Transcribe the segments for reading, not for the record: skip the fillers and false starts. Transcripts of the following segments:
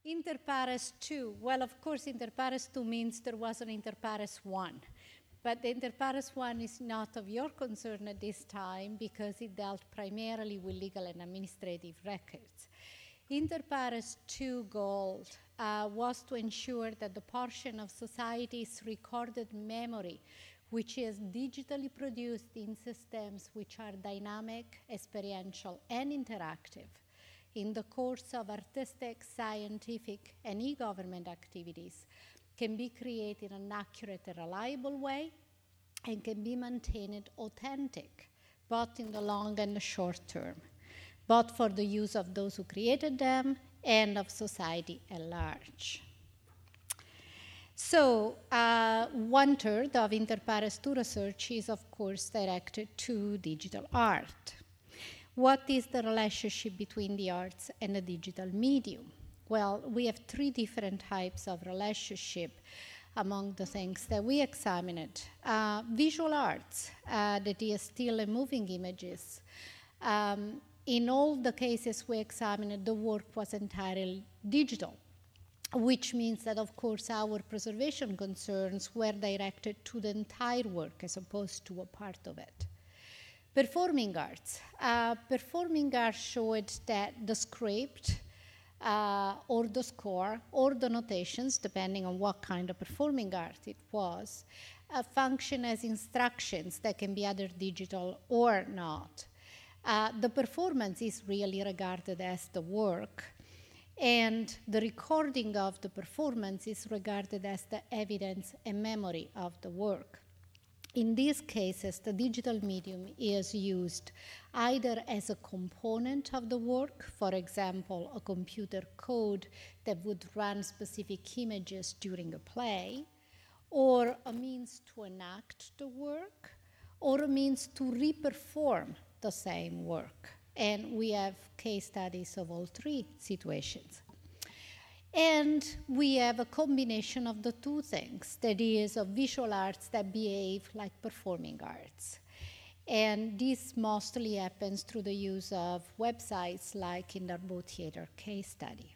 Inter pares 2. Well, of course, inter pares 2 means there was an inter pares 1. But the inter pares 1 is not of your concern at this time because it dealt primarily with legal and administrative records. Inter pares 2 goal was to ensure that the portion of society's recorded memory, which is digitally produced in systems which are dynamic, experiential, and interactive, in the course of artistic, scientific, and e-government activities, can be created in an accurate and reliable way and can be maintained authentic, both in the long and the short term, both for the use of those who created them and of society at large. So 1/3 of Inter pares 2 research is, of course, directed to digital art. What is the relationship between the arts and the digital medium? Well, we have 3 different types of relationship among the things that we examined. Visual arts, that is still and moving images. In all the cases we examined, the work was entirely digital, which means that, of course, our preservation concerns were directed to the entire work as opposed to a part of it. Performing arts. Performing arts showed that the script or the score or the notations, depending on what kind of performing art it was, function as instructions that can be either digital or not. The performance is really regarded as the work, and the recording of the performance is regarded as the evidence and memory of the work. In these cases, the digital medium is used either as a component of the work, for example, a computer code that would run specific images during a play, or a means to enact the work, or a means to reperform the same work. And we have case studies of all 3 situations. And we have a combination of the 2 things, that is, of visual arts that behave like performing arts. And this mostly happens through the use of websites like in the Darboux Theater case study.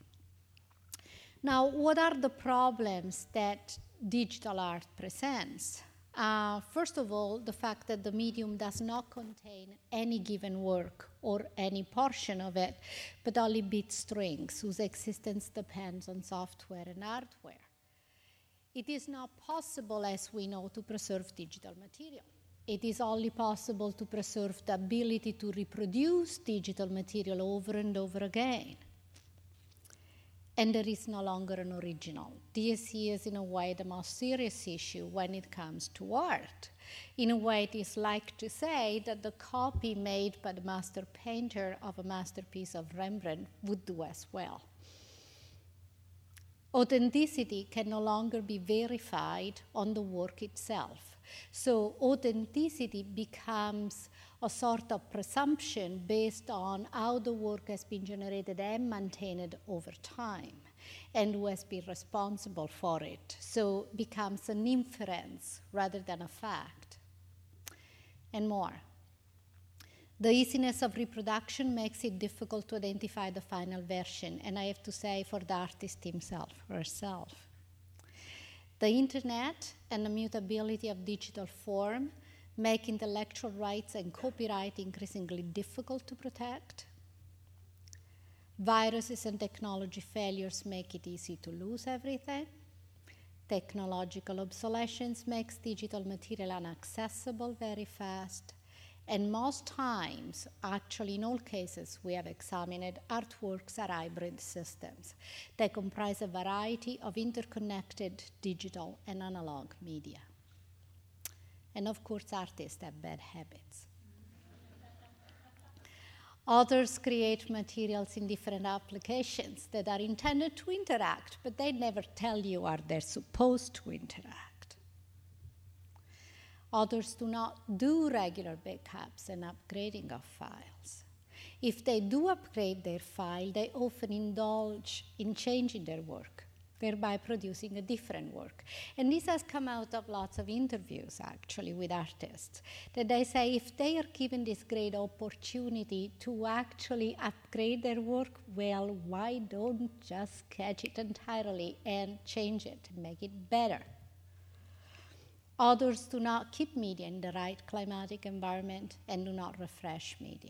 Now, what are the problems that digital art presents? First of all, the fact that the medium does not contain any given work or any portion of it, but only bit strings whose existence depends on software and hardware. It is not possible, as we know, to preserve digital material. It is only possible to preserve the ability to reproduce digital material over and over again. And there is no longer an original. This is, in a way, the most serious issue when it comes to art. In a way, it is like to say that the copy made by the master painter of a masterpiece of Rembrandt would do as well. Authenticity can no longer be verified on the work itself. So authenticity becomes a sort of presumption based on how the work has been generated and maintained over time, and who has been responsible for it. So it becomes an inference rather than a fact, and more. The easiness of reproduction makes it difficult to identify the final version, and I have to say, for the artist himself or herself. The internet and the mutability of digital form make intellectual rights and copyright increasingly difficult to protect. Viruses and technology failures make it easy to lose everything. Technological obsolescence makes digital material inaccessible very fast. And most times, actually in all cases we have examined, artworks are hybrid systems that comprise a variety of interconnected digital and analog media. And of course, artists have bad habits. Authors create materials in different applications that are intended to interact, but they never tell you are they supposed to interact. Authors do not do regular backups and upgrading of files. If they do upgrade their file, they often indulge in changing their work. thereby producing a different work. And this has come out of lots of interviews, actually, with artists, that they say if they are given this great opportunity to actually upgrade their work, well, why don't just catch it entirely and change it, make it better? Others do not keep media in the right climatic environment and do not refresh media.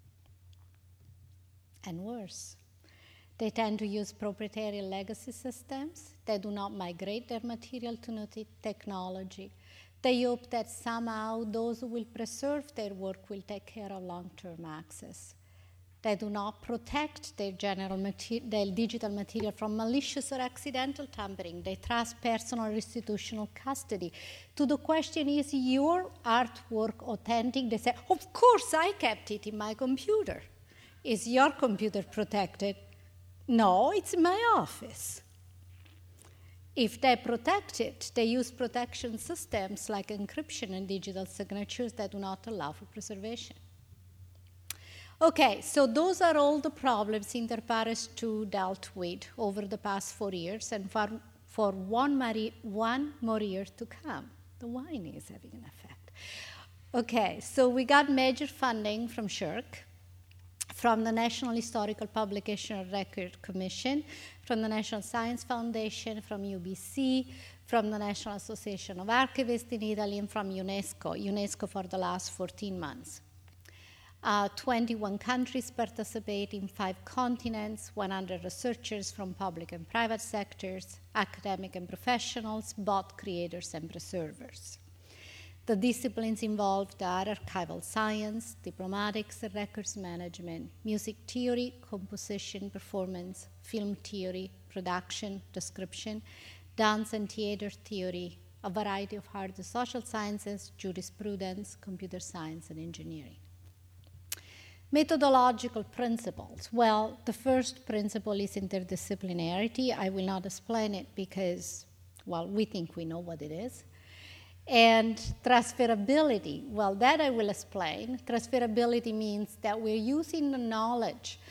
And worse, they tend to use proprietary legacy systems. They do not migrate their material to new technology. They hope that somehow those who will preserve their work will take care of long-term access. They do not protect their digital material from malicious or accidental tampering. They trust personal or institutional custody. To the question, is your artwork authentic? They say, of course I kept it in my computer. Is your computer protected? No, it's in my office. If they protect it, they use protection systems like encryption and digital signatures that do not allow for preservation. Okay, so those are all the problems Inter Pares 2 dealt with over the past 4 years, and for one more year to come. The wine is having an effect. Okay, so we got major funding from SSHRC, from the National Historical Publication and Record Commission, from the National Science Foundation, from UBC, from the National Association of Archivists in Italy, and from UNESCO for the last 14 months. 21 countries participate in 5 continents, 100 researchers from public and private sectors, academic and professionals, both creators and preservers. The disciplines involved are archival science, diplomatics and records management, music theory, composition, performance, film theory, production, description, dance and theater theory, a variety of hard and social sciences, jurisprudence, computer science, and engineering. Methodological principles. Well, the first principle is interdisciplinarity. I will not explain it because, well, we think we know what it is. And transferability, well, that I will explain. Transferability means that we're using the knowledge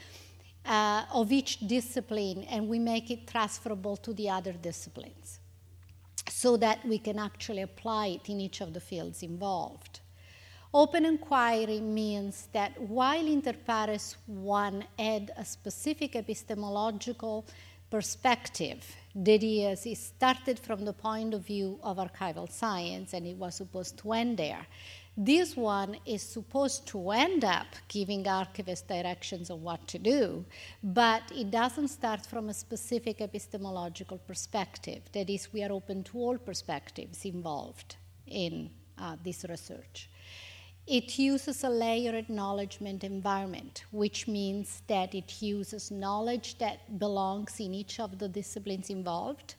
of each discipline and we make it transferable to the other disciplines so that we can actually apply it in each of the fields involved. Open inquiry means that while Inter Pares 1 had a specific epistemological perspective, that is, it started from the point of view of archival science and it was supposed to end there. This one is supposed to end up giving archivists directions on what to do, but it doesn't start from a specific epistemological perspective. That is, we are open to all perspectives involved in this research. It uses a layered acknowledgement environment, which means that it uses knowledge that belongs in each of the disciplines involved.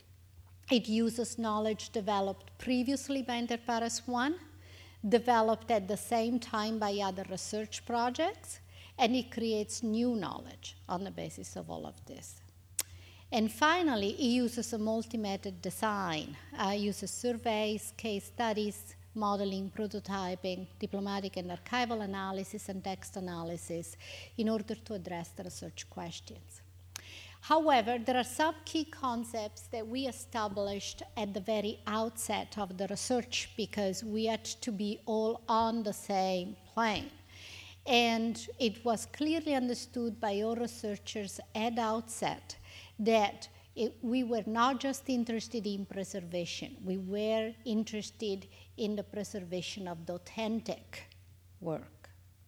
It uses knowledge developed previously by Inter Pares 1, developed at the same time by other research projects, and it creates new knowledge on the basis of all of this. And finally, it uses a multi-method design. It uses surveys, case studies, modeling, prototyping, diplomatic and archival analysis, and text analysis in order to address the research questions. However, there are some key concepts that we established at the very outset of the research because we had to be all on the same plane. And it was clearly understood by all researchers at outset that we were not just interested in preservation, we were interested in the preservation of the authentic work.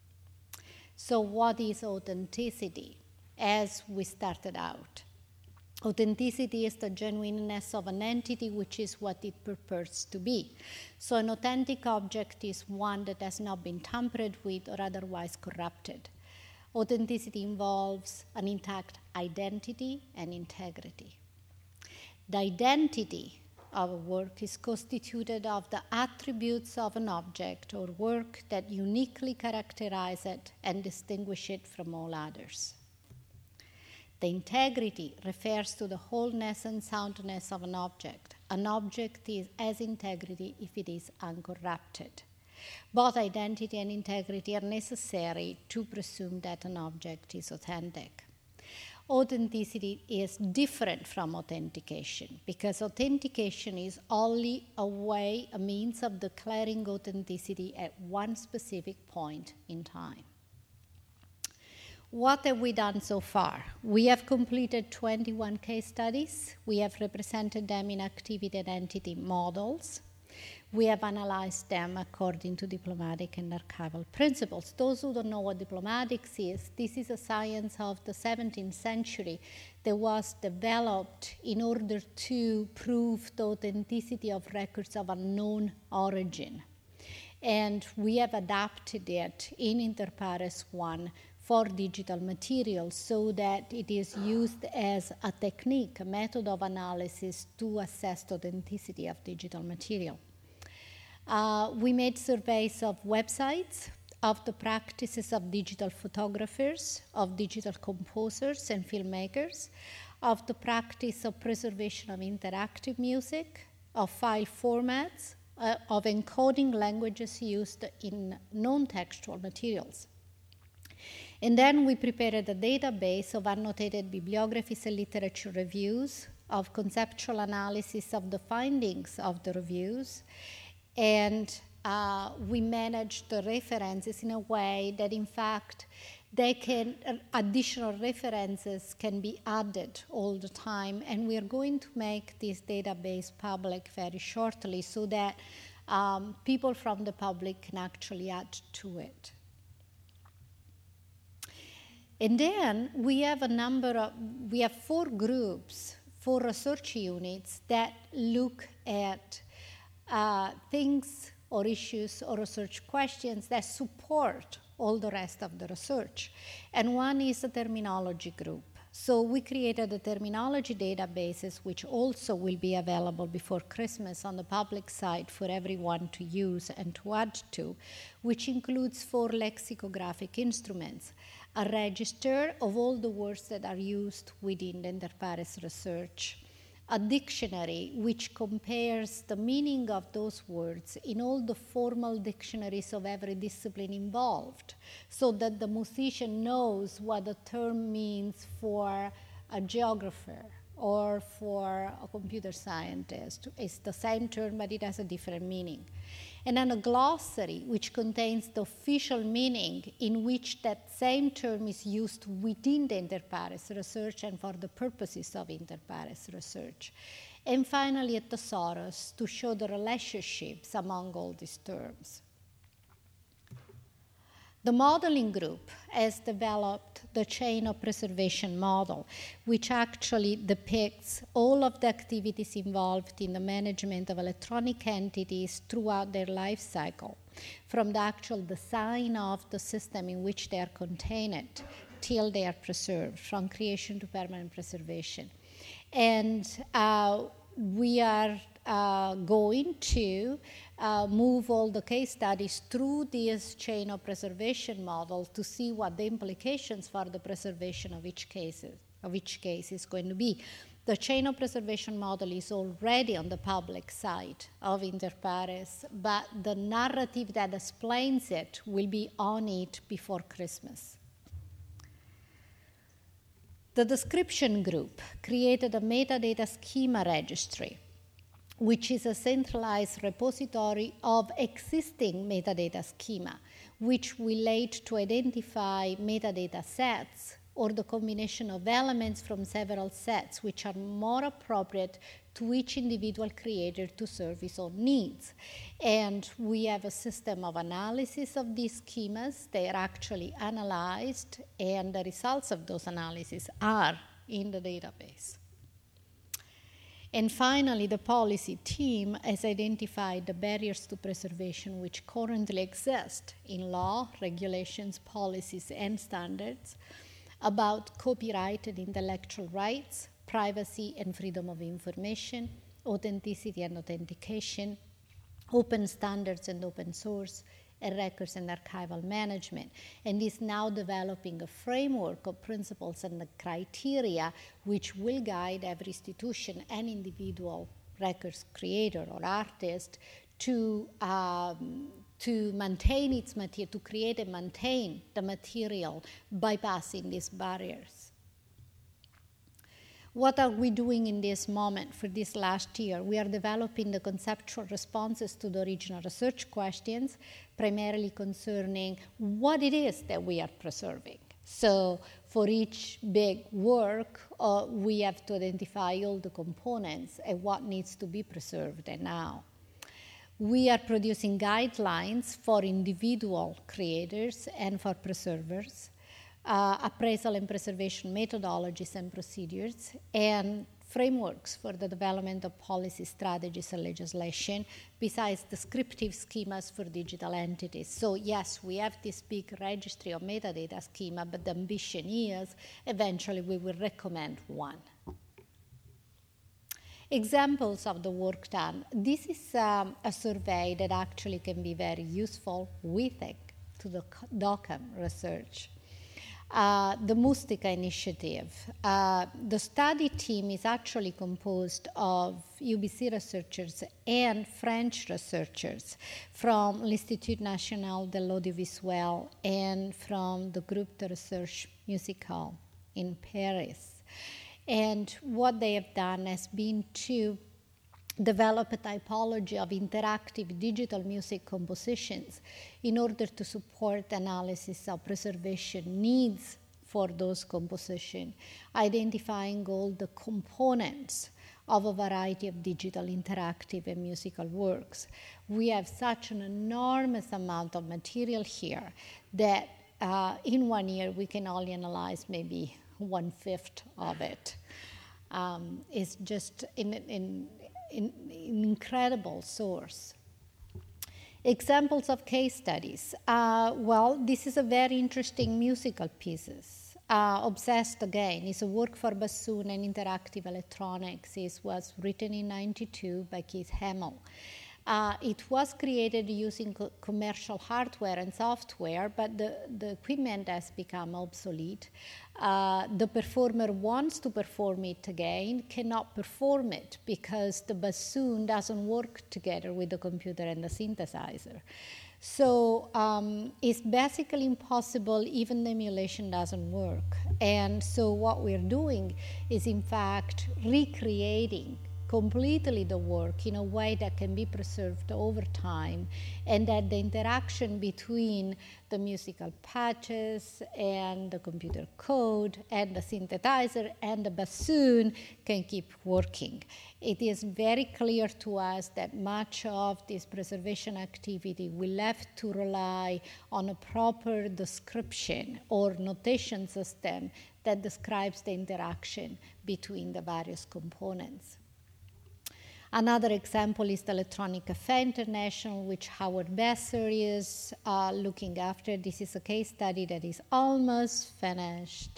So what is authenticity? As we started out, authenticity is the genuineness of an entity, which is what it purports to be. So an authentic object is one that has not been tampered with or otherwise corrupted. Authenticity involves an intact identity and integrity. The identity of a work is constituted of the attributes of an object or work that uniquely characterize it and distinguish it from all others. The integrity refers to the wholeness and soundness of an object. An object has integrity if it is uncorrupted. Both identity and integrity are necessary to presume that an object is authentic. Authenticity is different from authentication because authentication is only a means of declaring authenticity at one specific point in time. What have we done so far? We have completed 21 case studies. We have represented them in activity and entity models. We have analyzed them according to diplomatic and archival principles. Those who don't know what diplomatics is, this is a science of the 17th century that was developed in order to prove the authenticity of records of unknown origin. And we have adapted it in Inter Pares 1 for digital materials so that it is used as a technique, a method of analysis to assess the authenticity of digital material. We made surveys of websites, of the practices of digital photographers, of digital composers and filmmakers, of the practice of preservation of interactive music, of file formats, of encoding languages used in non-textual materials. And then we prepared a database of annotated bibliographies and literature reviews, of conceptual analysis of the findings of the reviews, and we manage the references in a way that, in fact, additional references can be added all the time. And we are going to make this database public very shortly so that people from the public can actually add to it. And then we have we have 4 groups, 4 research units that look at things or issues or research questions that support all the rest of the research. And one is a terminology group. So we created a terminology databases, which also will be available before Christmas on the public site for everyone to use and to add to, which includes 4 lexicographic instruments, a register of all the words that are used within the Inter Pares research, a dictionary which compares the meaning of those words in all the formal dictionaries of every discipline involved, so that the musician knows what a term means for a geographer or for a computer scientist. It's the same term, but it has a different meaning. And then a glossary, which contains the official meaning in which that same term is used within the Inter Pares research and for the purposes of Inter Pares research. And finally, a thesaurus to show the relationships among all these terms. The modeling group has developed the chain of preservation model, which actually depicts all of the activities involved in the management of electronic entities throughout their life cycle, from the actual design of the system in which they are contained till they are preserved, from creation to permanent preservation. And we are going to move all the case studies through this chain of preservation model to see what the implications for the preservation of each case is going to be. The chain of preservation model is already on the public site of Inter Pares, but the narrative that explains it will be on it before Christmas. The description group created a metadata schema registry, which is a centralized repository of existing metadata schema, which will aid to identify metadata sets or the combination of elements from several sets which are more appropriate to each individual creator to serve his own needs. And we have a system of analysis of these schemas. They are actually analyzed, and the results of those analyses are in the database. And finally, the policy team has identified the barriers to preservation which currently exist in law, regulations, policies, and standards about copyright and intellectual rights, privacy and freedom of information, authenticity and authentication, open standards and open source, and records and archival management, and is now developing a framework of principles and the criteria which will guide every institution and individual records creator or artist to maintain its material, to create and maintain the material, bypassing these barriers. What are we doing in this moment for this last year? We are developing the conceptual responses to the original research questions, primarily concerning what it is that we are preserving. So for each big work, we have to identify all the components and what needs to be preserved and how. We are producing guidelines for individual creators and for preservers, appraisal and preservation methodologies and procedures, and frameworks for the development of policy strategies and legislation, besides descriptive schemas for digital entities. So yes, we have this big registry of metadata schema, but the ambition is eventually we will recommend one. Examples of the work done. This is a survey that actually can be very useful, we think, to the DOCAM research. The Mustica Initiative. The study team is actually composed of UBC researchers and French researchers from l'Institut National de l'Audiovisuel and from the Groupe de Recherche Musicale in Paris. And what they have done has been to develop a typology of interactive digital music compositions in order to support analysis of preservation needs for those compositions, identifying all the components of a variety of digital interactive and musical works. We have such an enormous amount of material here that in 1 year we can only analyze maybe 1/5 of it. It's just an incredible source. Examples of case studies. Well, this is a very interesting musical pieces. Obsessed Again is a work for bassoon and interactive electronics. It was written in 1992 by Keith Hamill. It was created using commercial hardware and software, but the equipment has become obsolete. The performer wants to perform it again, cannot perform it because the bassoon doesn't work together with the computer and the synthesizer. So it's basically impossible, even the emulation doesn't work. And so what we're doing is, in fact, recreating completely the work in a way that can be preserved over time, and that the interaction between the musical patches and the computer code and the synthesizer and the bassoon can keep working. It is very clear to us that much of this preservation activity will have to rely on a proper description or notation system that describes the interaction between the various components. Another example is the Electronic Café International, which Howard Besser is looking after. This is a case study that is almost finished,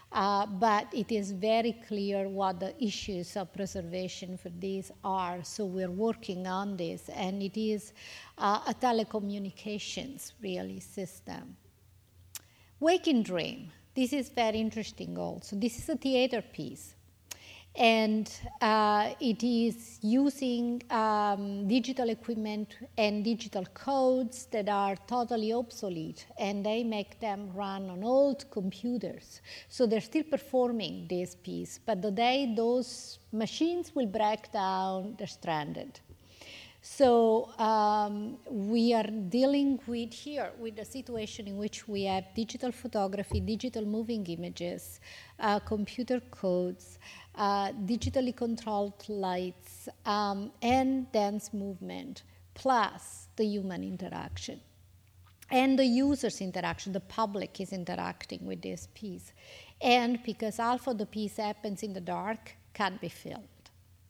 but it is very clear what the issues of preservation for these are. So we're working on this, and it is a telecommunications really system. Waking Dream. This is very interesting also. This is a theater piece. And it is using digital equipment and digital codes that are totally obsolete, and they make them run on old computers. So they're still performing this piece, but the day those machines will break down, they're stranded. So we are dealing with the situation in which we have digital photography, digital moving images, computer codes, digitally controlled lights, and dance movement, plus the human interaction. And the user's interaction, the public is interacting with this piece. And because half of the piece happens in the dark, can't be filmed.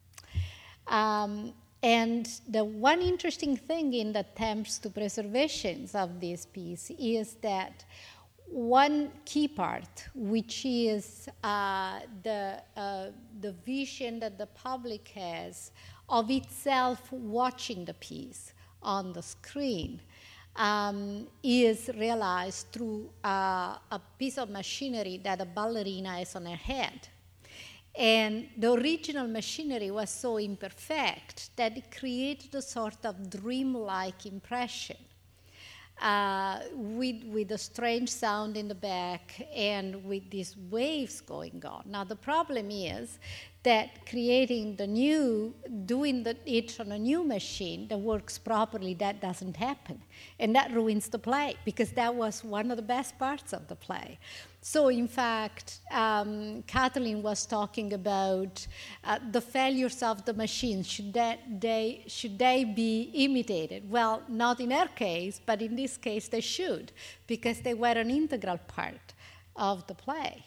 And the one interesting thing in the attempts to preservations of this piece is that one key part, which is the vision that the public has of itself watching the piece on the screen, is realized through a piece of machinery that a ballerina has on her head. And the original machinery was so imperfect that it created a sort of dreamlike impression. with a strange sound in the back and with these waves going on. Now, the problem is that creating doing it on a new machine that works properly, that doesn't happen. And that ruins the play, because that was one of the best parts of the play. So, in fact, Kathleen was talking about the failures of the machine. Should they be imitated? Well, not in her case, but in this case they should, because they were an integral part of the play.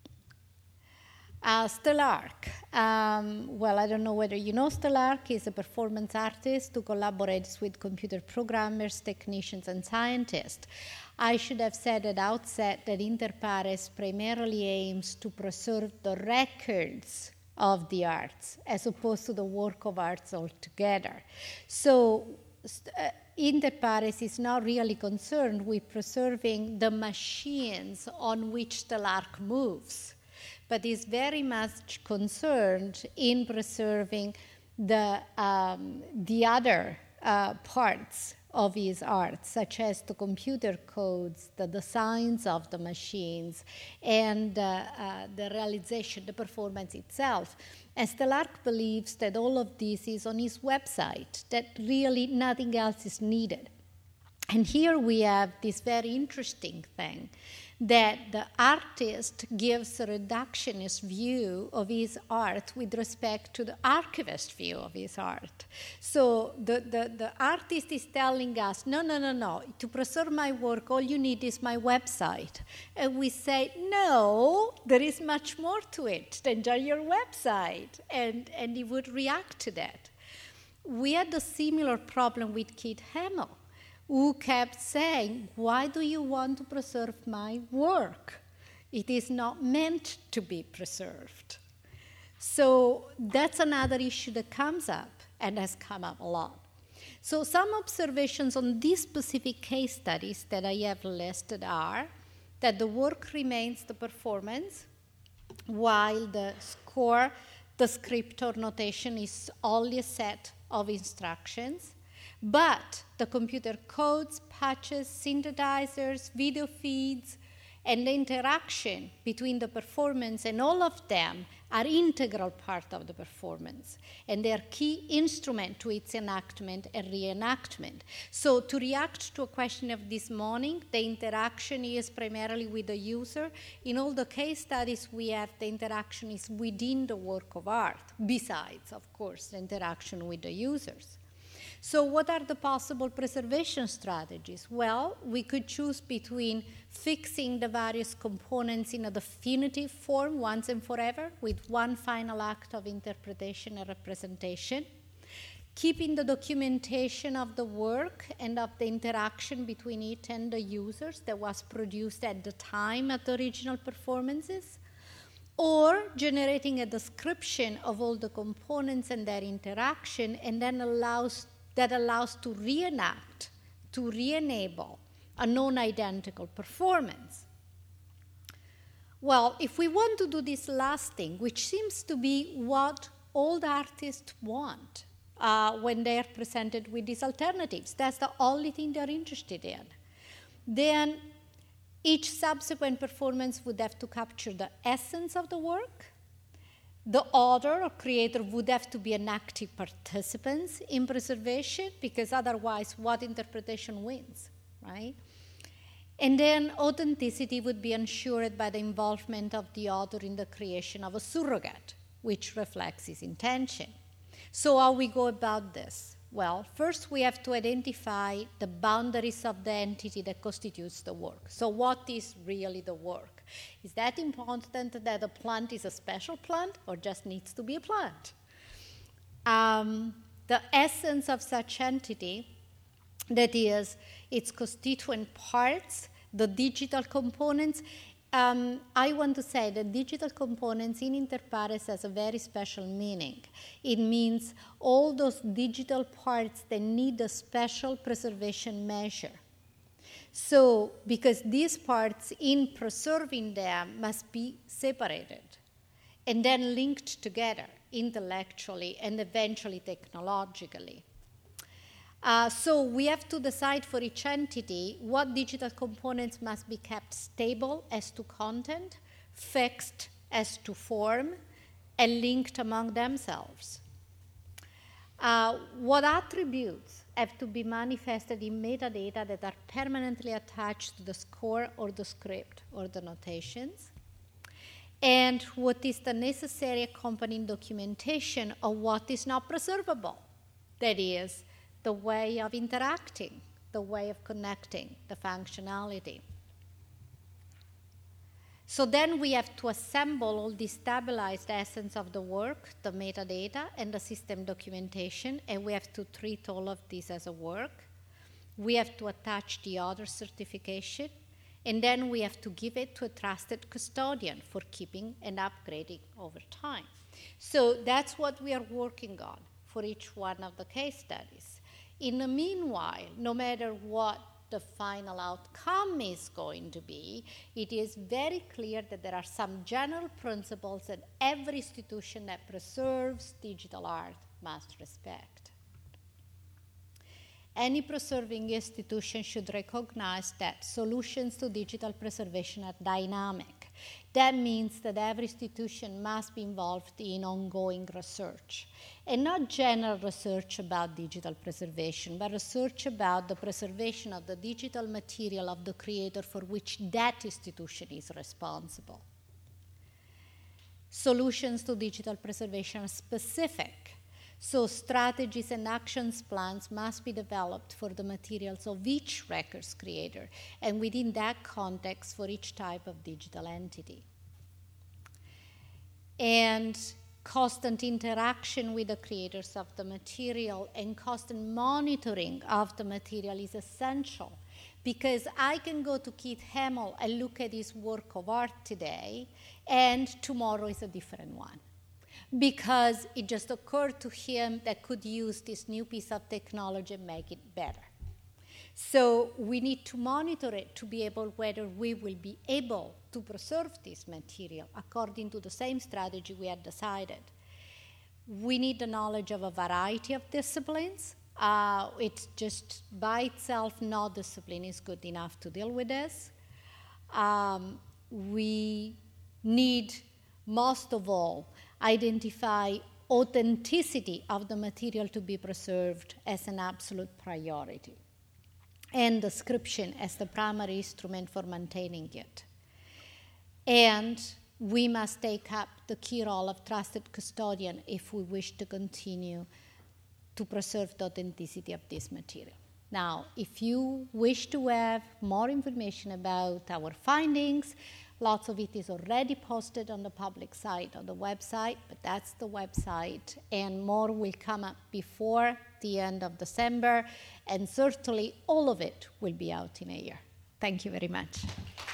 Stellark. Well, I don't know whether you know Stellark. Is a performance artist who collaborates with computer programmers, technicians, and scientists. I should have said at the outset that Inter Pares primarily aims to preserve the records of the arts as opposed to the work of arts altogether. So Inter Pares is not really concerned with preserving the machines on which Stellark moves, but is very much concerned in preserving the other parts of his art, such as the computer codes, the designs of the machines, and the realization, the performance itself. And Stellark believes that all of this is on his website, that really nothing else is needed. And here we have this very interesting thing, that the artist gives a reductionist view of his art with respect to the archivist view of his art. So the artist is telling us, no, to preserve my work, all you need is my website. And we say, no, there is much more to it than just your website. And he would react to that. We had a similar problem with Keith Hamill, who kept saying, why do you want to preserve my work? It is not meant to be preserved. So that's another issue that comes up and has come up a lot. So some observations on these specific case studies that I have listed are that the work remains the performance, while the score, the script or notation is only a set of instructions. But the computer codes, patches, synthesizers, video feeds, and the interaction between the performance and all of them are integral part of the performance, and they are key instrument to its enactment and reenactment. So to react to a question of this morning, the interaction is primarily with the user. In all the case studies we have, the interaction is within the work of art, besides, of course, the interaction with the users. So what are the possible preservation strategies? Well, we could choose between fixing the various components in a definitive form once and forever with one final act of interpretation and representation, keeping the documentation of the work and of the interaction between it and the users that was produced at the time of the original performances, or generating a description of all the components and their interaction, and then allows to reenact, to re-enable a non-identical performance. Well, if we want to do this last thing, which seems to be what all the artists want when they are presented with these alternatives, that's the only thing they're interested in, then each subsequent performance would have to capture the essence of the work. The author or creator would have to be an active participant in preservation, because otherwise what interpretation wins, right? And then authenticity would be ensured by the involvement of the author in the creation of a surrogate, which reflects his intention. So how we go about this? Well, first we have to identify the boundaries of the entity that constitutes the work. So what is really the work? Is that important that a plant is a special plant or just needs to be a plant? The essence of such entity, that is, its constituent parts, the digital components. I want to say that digital components in Inter Pares has a very special meaning. It means all those digital parts that need a special preservation measure. So, because these parts, in preserving them, must be separated and then linked together intellectually and eventually technologically. So we have to decide for each entity what digital components must be kept stable as to content, fixed as to form, and linked among themselves. What attributes have to be manifested in metadata that are permanently attached to the score or the script or the notations, and what is the necessary accompanying documentation of what is not preservable, that is, the way of interacting, the way of connecting, the functionality. So then we have to assemble all the stabilized essence of the work, the metadata, and the system documentation, and we have to treat all of this as a work. We have to attach the author certification, and then we have to give it to a trusted custodian for keeping and upgrading over time. So that's what we are working on for each one of the case studies. In the meanwhile, no matter what the final outcome is going to be, it is very clear that there are some general principles that every institution that preserves digital art must respect. Any preserving institution should recognize that solutions to digital preservation are dynamic. That means that every institution must be involved in ongoing research, and not general research about digital preservation, but research about the preservation of the digital material of the creator for which that institution is responsible. Solutions to digital preservation are specific. So strategies and actions plans must be developed for the materials of each records creator, and within that context for each type of digital entity. And constant interaction with the creators of the material and constant monitoring of the material is essential, because I can go to Keith Hamill and look at his work of art today, and tomorrow is a different one, because it just occurred to him that could use this new piece of technology and make it better. So we need to monitor it to be able whether we will be able to preserve this material according to the same strategy we had decided. We need the knowledge of a variety of disciplines. It's just by itself, no discipline is good enough to deal with this. We need, most of all, identify authenticity of the material to be preserved as an absolute priority, and description as the primary instrument for maintaining it. And we must take up the key role of trusted custodian if we wish to continue to preserve the authenticity of this material. Now, if you wish to have more information about our findings, lots of it is already posted on the public site, on the website, but that's the website, and more will come up before the end of December, and certainly all of it will be out in a year. Thank you very much.